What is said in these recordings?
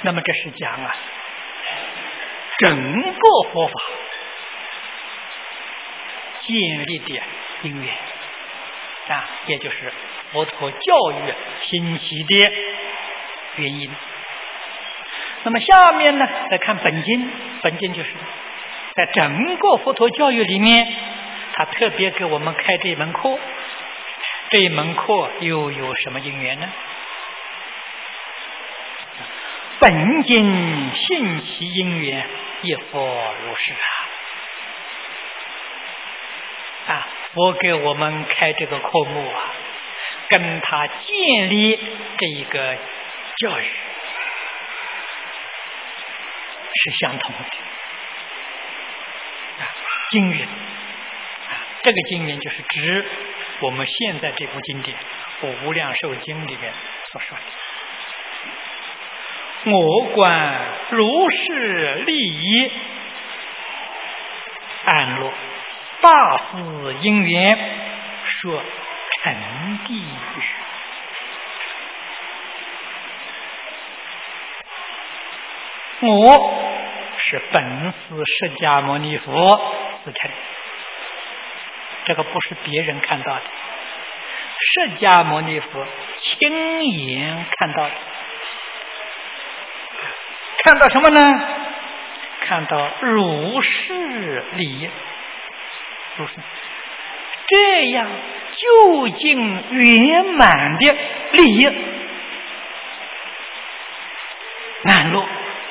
那么这是讲啊，整个佛法建立的因缘啊，也就是佛陀教育兴起的原因。那么下面呢，再看本经，本经就是在整个佛陀教育里面，他特别给我们开这一门课。这一门课又有什么因缘呢？本经信其因缘，亦复如是啊！佛给我们开这个科目啊，跟他建立这一个教育是相同的啊。经云啊，这个经云就是指我们现在这部经典《无量寿经》里面所说的。我观如是利益安乐大事因缘，说成地狱。我是本师释迦牟尼佛自称，这个不是别人看到的，释迦牟尼佛亲眼看到的。看到什么呢？看到如是利益，如是这样究竟圆满的利益安乐，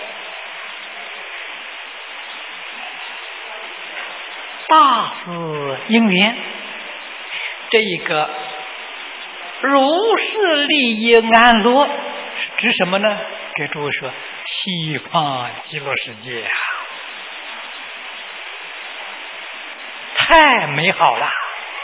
大事因缘，这一个如是利益安乐指什么呢？给诸位说，西方极乐世界啊，太美好了，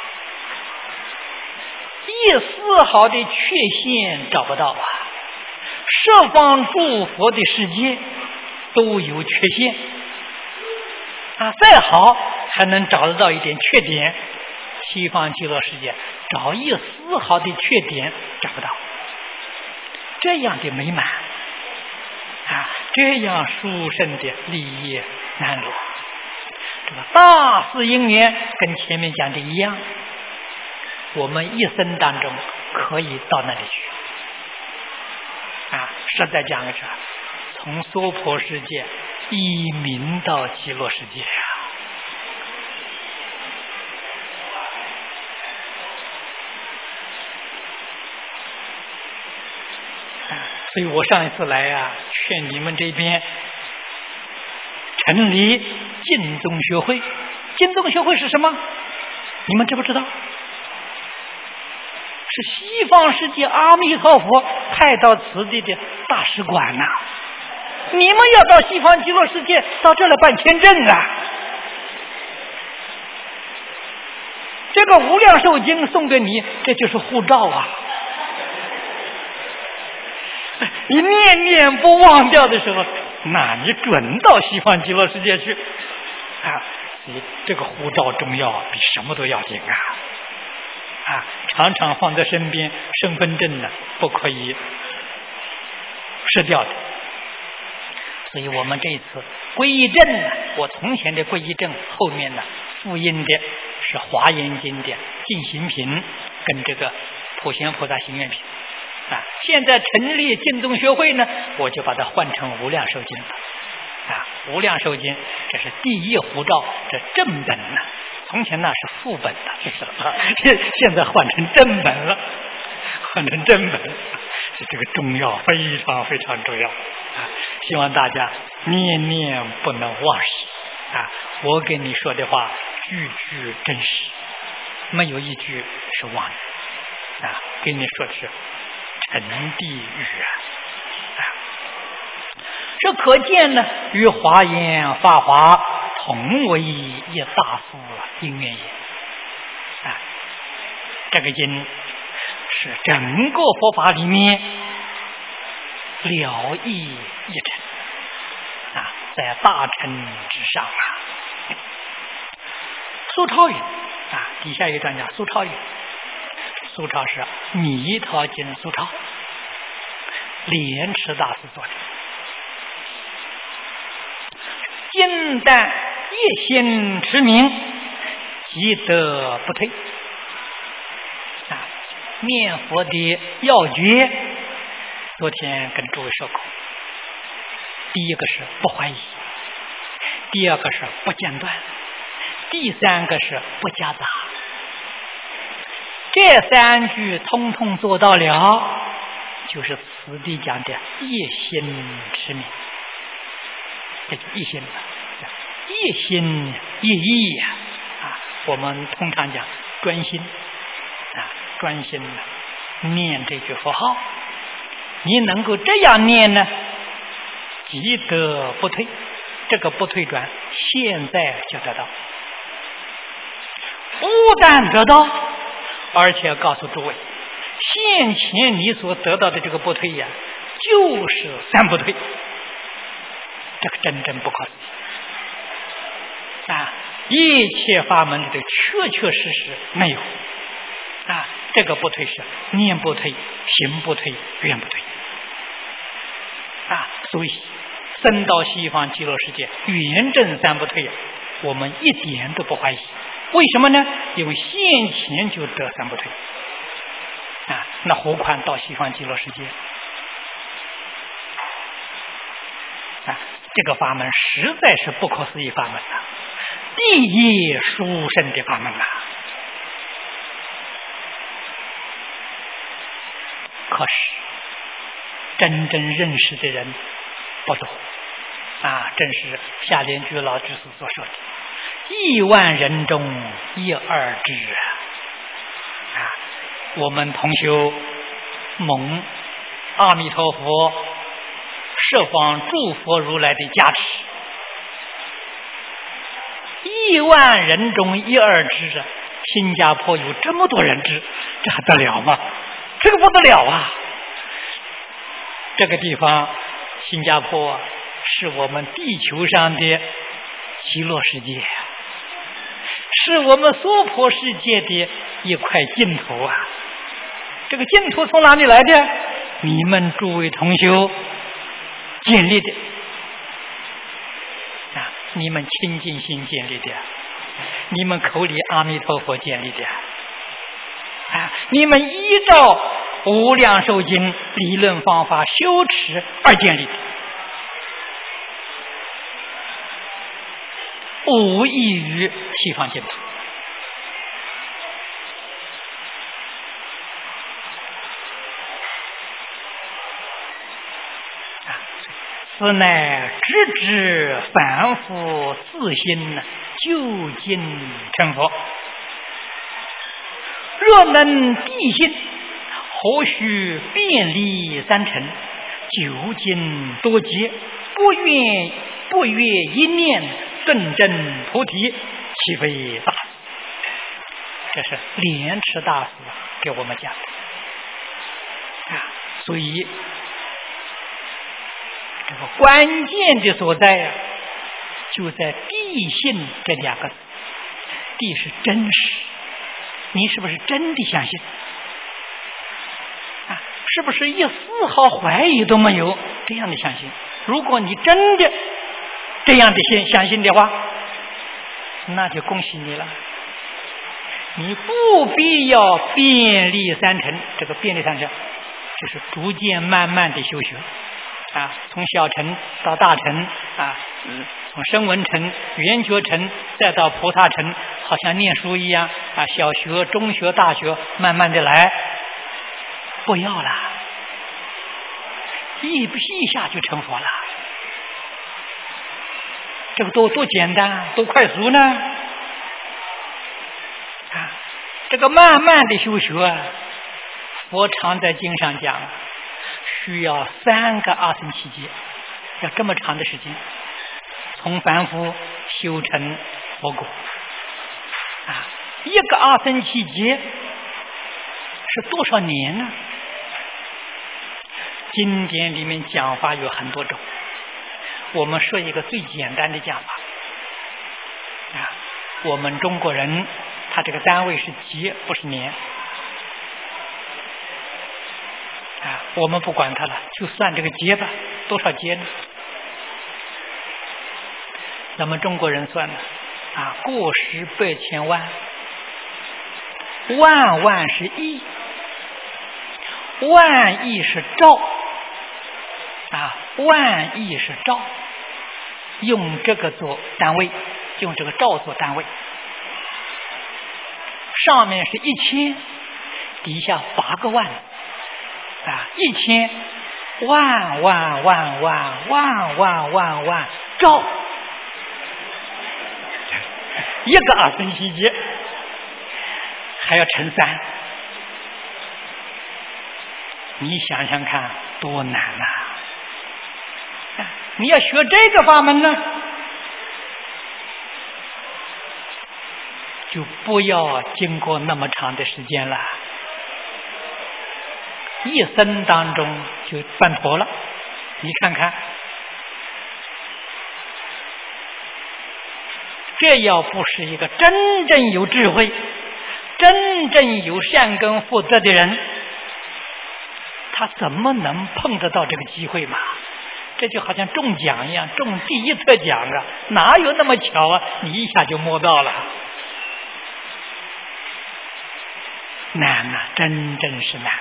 一丝毫的缺陷找不到啊！十方诸佛的世界都有缺陷啊，再好还能找得到一点缺点，西方极乐世界找一丝毫的缺点找不到，这样的美满啊，这样殊胜的利益安乐，这个大事因缘跟前面讲的一样，我们一生当中可以到那里去啊。实在讲个从娑婆世界移民到极乐世界所以我上一次来啊，劝你们这边成立净宗学会。净宗学会是什么？你们知不知道？是西方世界阿弥陀佛派到此地的大使馆呐。你们要到西方极乐世界，到这来办签证啊。这个无量寿经送给你，这就是护照啊。你念念不忘掉的时候，那你准到西方极乐世界去啊！你这个护照重要，比什么都要紧啊！常常放在身边，身份证呢不可以失掉的。所以我们这一次皈依证呢，我从前的皈依证后面呢复印的是华严经的净行品跟这个普贤菩萨行愿品。啊，现在成立净宗学会呢，我就把它换成无量寿经了。啊，无量寿经这是第一护照，这正本呢，从前那是副本的，这是啊，现在换成正本了，换成正本，这个重要，非常非常重要啊！希望大家念念不能忘记啊！我跟你说的话，句句真实，没有一句是妄语啊！跟你说的是成地狱啊！这可见呢，与华严法华同为一大事因缘也啊！这个经是整个佛法里面了义一成啊，在大乘之上啊。苏超云啊，底下有一段讲苏超云，苏超是《弥陀经》苏超，莲池大师做的心但一心持名，即得不退。念佛的要诀，昨天跟诸位说过，第一个是不怀疑，第二个是不间断，第三个是不夹杂。这三句通通做到了，就是此地讲的一心持名。这就一心了，一心一意我们通常讲专心专心念这句佛号。你能够这样念呢，即得不退。这个不退转现在就得到，不但得到，而且告诉诸位，现前你所得到的这个不退呀，就是三不退。这个真正不可思议一切法门里头确确实实没有这个不退是念不退，行不退，愿不退所以生到西方极乐世界圆正三不退我们一点都不怀疑。为什么呢？因为现前就得三不退那何况到西方极乐世界这个法门实在是不可思议法门第一殊胜的法门可是真正认识的人不多正是夏莲居老居士所说的10000人中1、2知我们同修蒙阿弥陀佛十方诸佛如来的加持，10000人中1、2知新加坡有这么多人知，这还得了吗？这个不得了这个地方新加坡是我们地球上的极乐世界，是我们娑婆世界的一块净土这个净土从哪里来的？你们诸位同修建立的你们清净心建立的，你们口里阿弥陀佛建立的你们依照无量寿经理论方法修持而建立的，无异于西方净土此乃直指凡夫自心究竟成佛。若能地信，何须遍历三尘？究竟多劫，不越一念顿证菩提，岂非大事？这是莲池大师给我们讲的所以这个关键的所在就在地信这2个字。地是真实，你是不是真的相信是不是一丝毫怀疑都没有这样的相信？如果你真的这样的相信的话，那就恭喜你了，你不必要遍历三尘。这个遍历三尘就是逐渐慢慢的修学从小乘到大乘从声闻乘、缘觉乘再到菩萨乘，好像念书一样小学、中学、大学慢慢的来，不要了，一下就成佛了。这个多简单，多快速呢这个慢慢的修学佛常在经上讲需要3个阿僧祇劫，要这么长的时间，从凡夫修成佛果1个阿僧祇劫是多少年呢？经典里面讲法有很多种，我们说一个最简单的讲法我们中国人他这个单位是劫，不是年我们不管它了，就算这个劫吧，多少劫呢咱们中国人算的过十百千万，万万是亿，万亿是兆万亿是兆，用这个做单位，用这个兆做单位。上面是1000，底下8个万1000万万万万万万万万兆，一个二分之一还要乘3，你想想看多难你要学这个法门呢，就不要经过那么长的时间了，一生当中就办妥了。你看看，这要不是一个真正有智慧、真正有善根福德的人，他怎么能碰得到这个机会嘛？这就好像中奖一样，中第一册奖哪有那么巧你一下就摸到了。难真正是难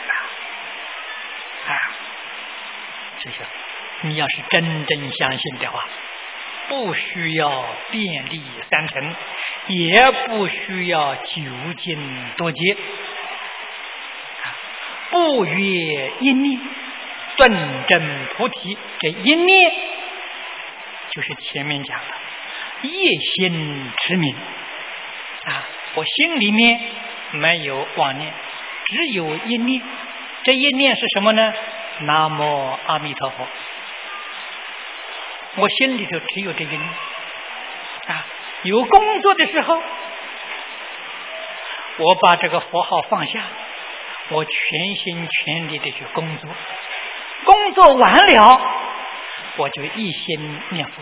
这些你要是真正相信的话，不需要遍历三尘，也不需要久经多劫，不越一念顿证菩提。这一念就是前面讲的一心持名我心里面没有妄念，只有一念。这一念是什么呢？南无阿弥陀佛。我心里头只有这一念有工作的时候，我把这个佛号放下，我全心全力的去工作，工作完了我就一心念佛，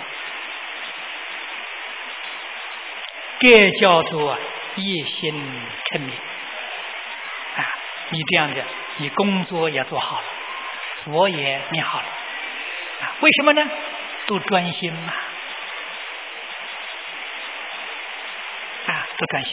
这叫做一心称名你这样的，你工作也做好了，佛也念好了为什么呢？都专心嘛都专心。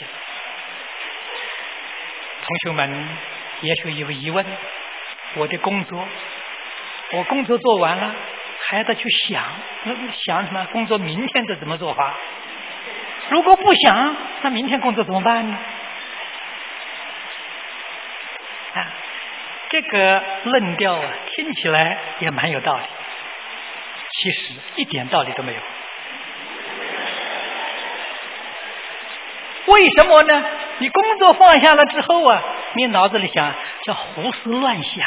同学们也许有疑问，我的工作，我工作做完了还得去想什么？工作明天的怎么做法？如果不想，那明天工作怎么办呢？这个论调听起来也蛮有道理，其实一点道理都没有。为什么呢？你工作放下了之后你脑子里想叫胡思乱想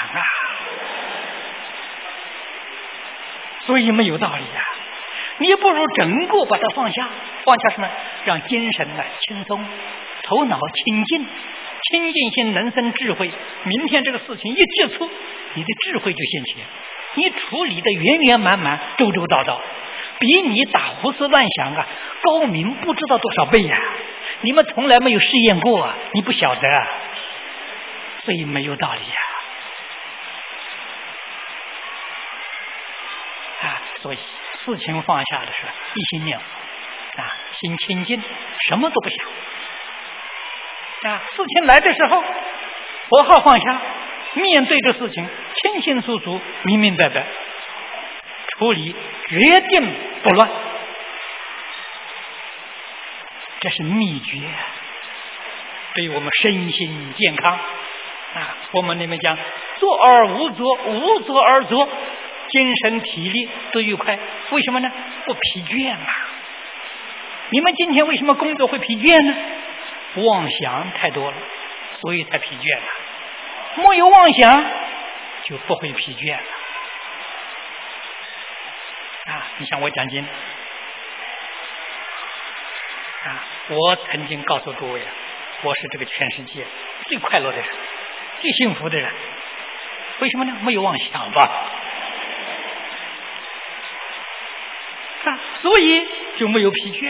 所以没有道理你不如整个把它放下。放下什么？让精神轻松，头脑清净，清净心能生智慧。明天这个事情一接触，你的智慧就现前，你处理的圆圆满满，周周到到，比你打胡思乱想高明不知道多少倍你们从来没有试验过你不晓得所以没有道理所以事情放下的时候一心念佛心清净，什么都不想事情来的时候佛号放下，面对这事情清清楚楚明明白白处理，决定不乱。这是秘诀，对我们身心健康我们那边讲坐而无作，无作而作，精神体力都愉快。为什么呢？不疲倦你们今天为什么工作会疲倦呢？妄想太多了，所以才疲倦没有妄想就不会疲倦你像我讲经我曾经告诉诸位我是这个全世界最快乐的人，最幸福的人。为什么呢？没有妄想吧所以就没有疲倦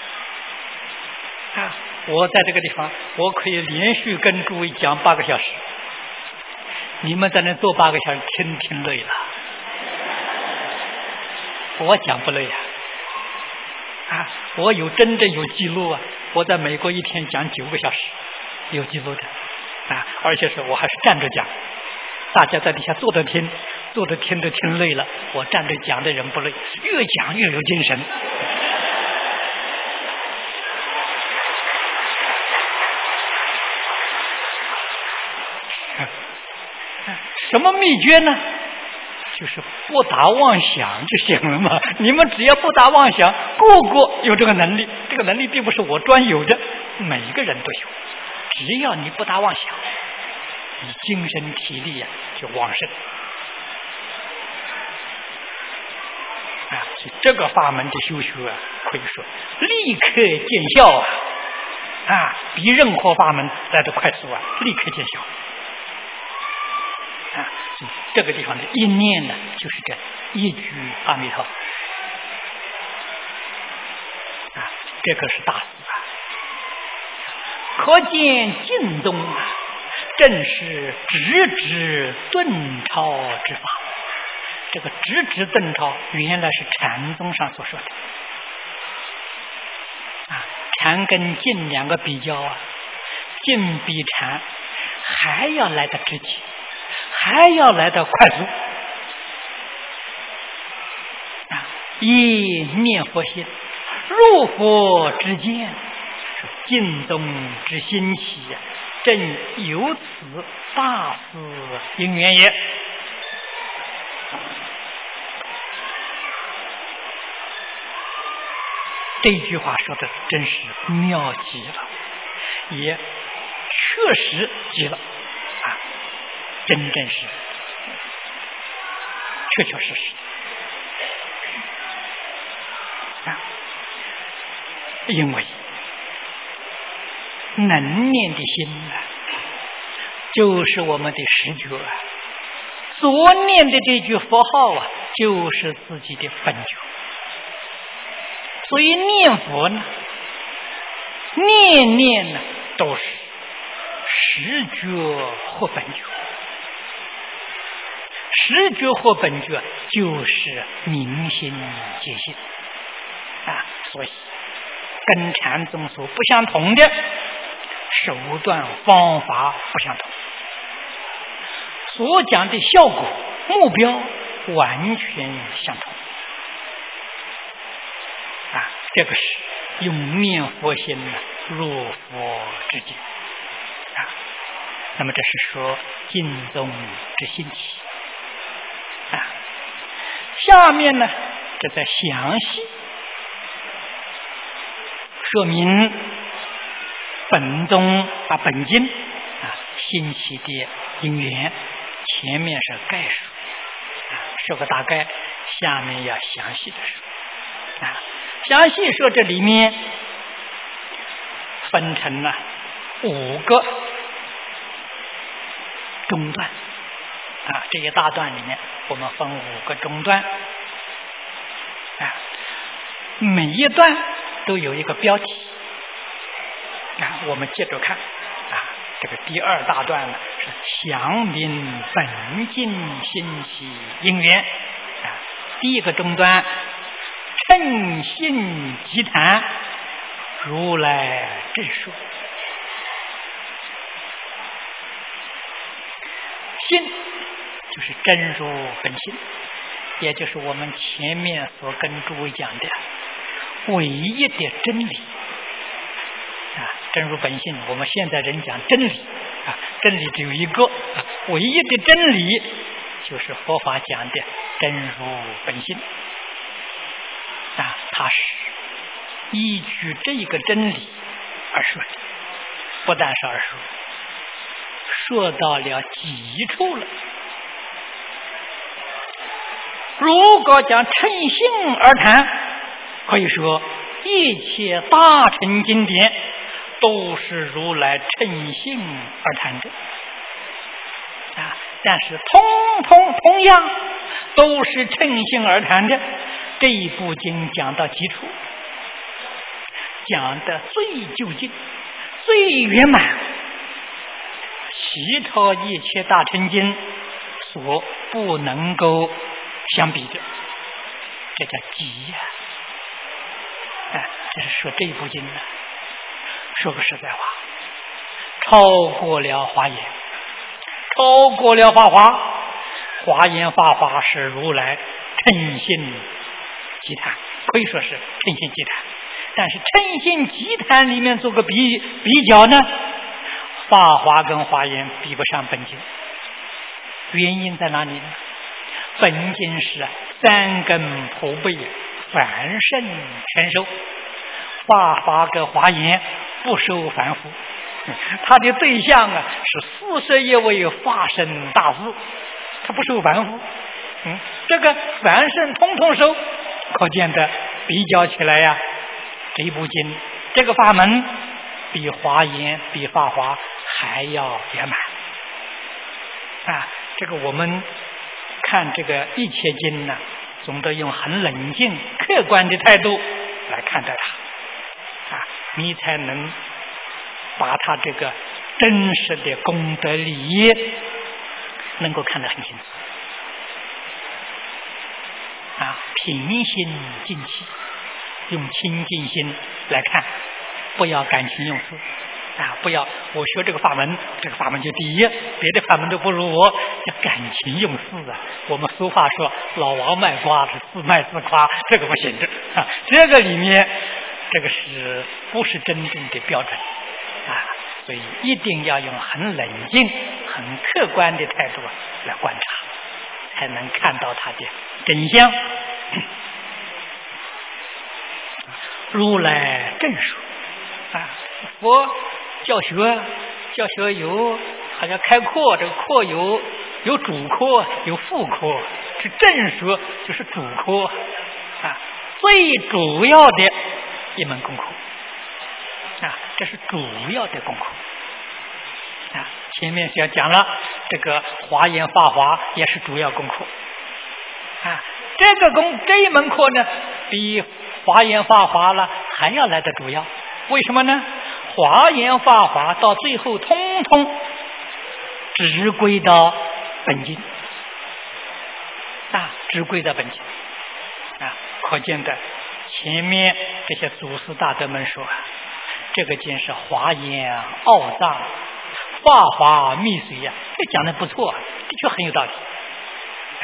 我在这个地方我可以连续跟诸位讲8个小时，你们在那坐8个小时听累了，我讲不累我真正有记录啊！我在美国一天讲9个小时，有记录的啊！而且我还是站着讲，大家在底下坐着听都听累了，我站着讲的人不累，越讲越有精神。什么秘诀呢？就是不打妄想就行了嘛。你们只要不打妄想，个个有这个能力。这个能力并不是我专有的，每一个人都有。只要你不打妄想，你精神体力就旺盛啊。所以这个法门的修学可以说立刻见效啊，比任何法门来得快速立刻见效。这个地方的一念呢，就是这一句阿弥陀这个是大事可见净宗正是直指顿超之法。这个直指顿超原来是禅宗上所说的禅跟净两个比较净比禅还要来得直接，还要来得快速以念佛心入佛之见，净宗之心起正有此大事因缘也。这句话说的真是妙极了，也确实极了真正是确确实实因为能念的心就是我们的实觉所念的这句佛号就是自己的本觉。所以念佛呢，念念呢都是实觉或本觉。实觉或本觉就是明心见性所以跟禅宗所不相同的手段方法不相同，所讲的效果目标完全相同这个是用念佛心入佛之境那么这是说净宗之心起下面呢这在详细说明本宗本经兴起的因缘。前面是概述说个大概，下面要详细的说详细说这里面分成了5个中段这一大段里面我们分5个中段每一段都有一个标题我们接着看这个第2大段呢是详明本经兴起因缘第一个中段称性即谈如来正说。性就是真如本性，也就是我们前面所跟诸位讲的唯一的真理真如本性。我们现在人讲真理真理只有一个唯一的真理就是佛法讲的真如本性它是依据这个真理而说的，不但是而说到了极处了。如果讲称性而谈，可以说一切大乘经典都是如来称性而谈的但是同样都是称性而谈的。这一部经讲到极处，讲的最究竟最圆满，其他一切大乘经所不能够相比的，这叫极就是说这部经呢，说个实在话，超过了华严，超过了法华。华严法华是如来称心集谈，可以说是称心集谈。但是称心集谈里面做个比较呢，法华跟华严比不上本经。原因在哪里呢？本经是三根普被，凡圣全收，法华跟华严不收凡夫，他的对象啊是41位法身大士，他不收凡夫。这个凡圣通通收，可见的比较起来呀，这部经这个法门比华严比法华还要圆满啊！这个我们看这个一切经呢，总得用很冷静客观的态度来看待它啊，你才能把它这个真实的功德利益能够看得很清楚啊！平心静气，用清净心来看，不要感情用事啊！不要我学这个法门，这个法门就第一，别的法门都不如我，叫感情用事啊！我们俗话说老王卖瓜是自卖自夸，这个不行的啊！这个里面这个是不是真正的标准啊？所以一定要用很冷静、很客观的态度来观察，才能看到它的真相。如来正说啊，佛教学有好像开课，这个课有主课有副课，是正说就是主课啊，最主要的一门功课啊，这是主要的功课啊。前面讲了这个华严法华也是主要功课啊，这一门课呢比华严法华了还要来得主要。为什么呢？华严法华到最后通通只归到本经啊，只归到本经啊，可见的前面这些祖师大德们说这个经是华严奥藏法华密髓呀，这讲的不错，的确很有道理啊。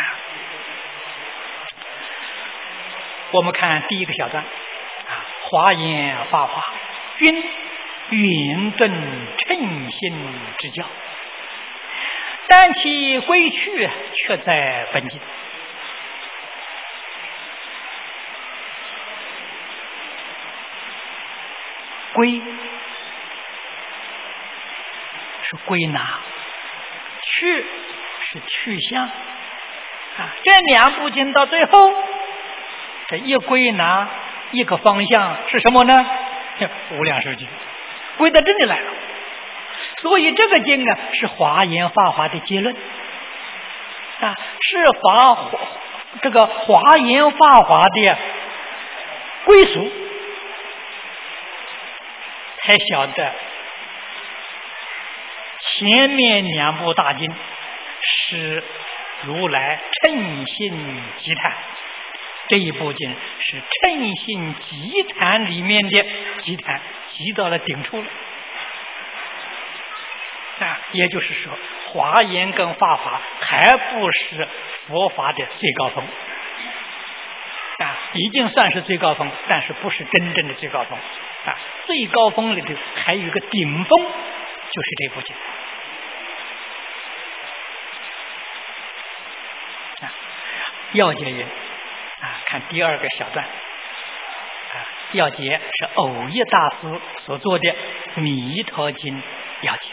我们看第一个小段啊，华严法华均圆顿称心之教，但其归去却在本经。归是归纳，去是去向啊，这两部经到最后这一归纳一个方向是什么呢？无量寿经归到这里来了。所以这个经啊是华严法华的结论啊，是这个华严法华的归属，才晓得前面两部大经是如来称心集谈，这一部经是称心集谈里面的集谈，集到了顶处了啊，也就是说华严跟法华还不是佛法的最高峰啊，已经算是最高峰，但是不是真正的最高峰啊，最高峰里头还有一个顶峰，就是这部经啊。要解云啊，看第二个小段啊，要解是藕益大师所做的《弥陀经》要解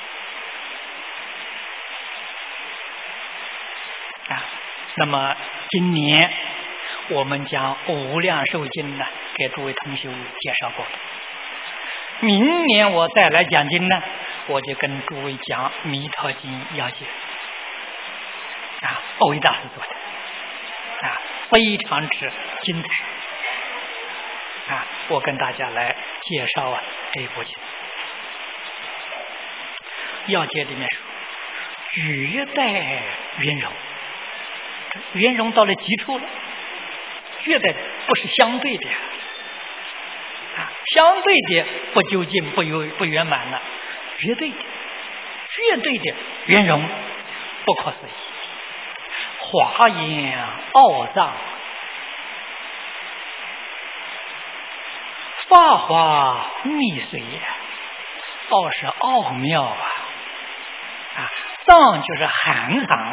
啊。那么今年我们将无量寿经呢给诸位同学介绍过了，明年我再来讲经呢，我就跟诸位讲弥陀经要解啊，藕益大师做的啊，非常之精彩啊，我跟大家来介绍啊这一部经。要解里面说绝代圆融，圆融到了极处了，绝代不是相对的啊， 相对的不究竟、不圆满了，绝对的圆融，不可思议，华严奥藏，法华密髓呀，奥是奥妙啊，藏就是含藏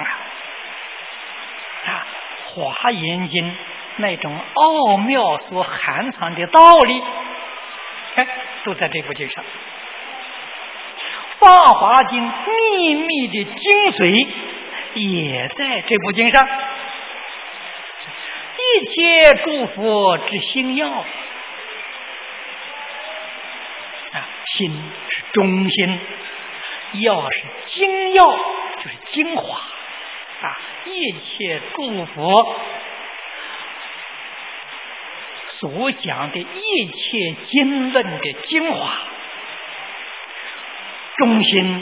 啊，华严经那种奥妙所含藏的道理，都在这部经上。法华经秘密的精髓也在这部经上。一切诸佛之心要心是中心，药是精要，就是精华一切诸佛所讲的一切经论的精华，中心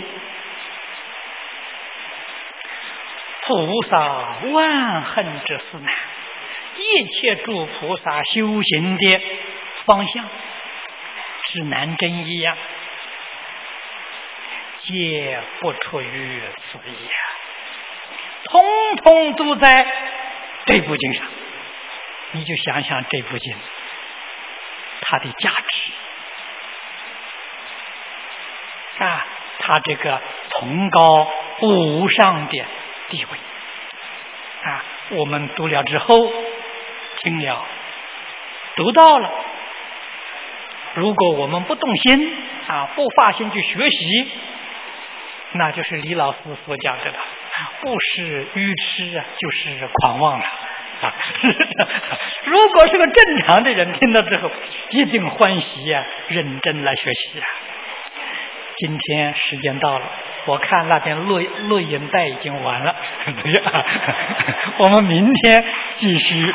菩萨万恨之思难，一切诸菩萨修行的方向指南针一样，皆不出于此意通通都在这部经上。你就想想这部经它的价值它这个崇高无上的地位我们读了之后，听了读到了，如果我们不动心不发心去学习，那就是李老师所讲的了，不是愚痴就是狂妄了如果是个正常的人，听到之后一定欢喜认真来学习今天时间到了，我看那边录影带已经完了我们明天继续